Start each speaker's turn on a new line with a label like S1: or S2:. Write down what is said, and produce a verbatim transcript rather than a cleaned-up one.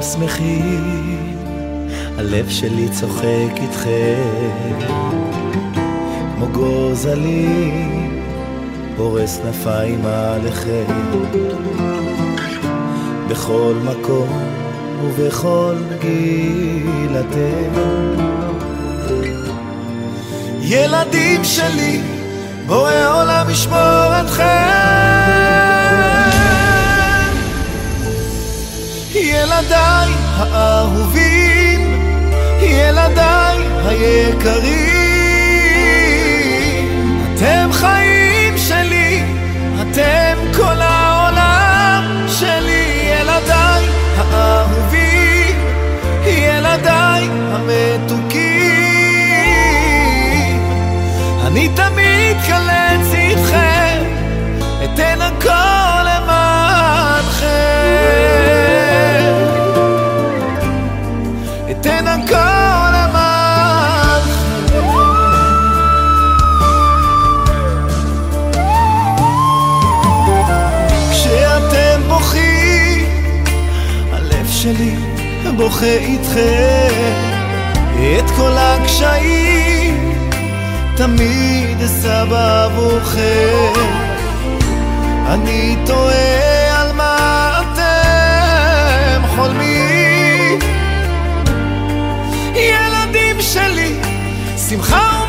S1: שמחים, הלב שלי צוחק איתכם, כמו גוזלים פורס כנפיים עליכם, בכל מקום ובכל גיל אתם. ילדים שלי, בורא עולם ישמור אתכם. ילדיי האהובים, ילדיי היקרים, אתם חיים שלי, אתם כל העולם שלי. ילדיי האהובים, ילדיי המתוקים, אני תמיד קלץ איתכם, אתן הכל למענכם, אתן הכל למענכם. כשאתם בוכים, הלב שלי בוכה איתכם, את כל הקשיים תמיד אשא בעבורכם. אני תוהה על מה אתם חולמים, ילדים שלי, שמחה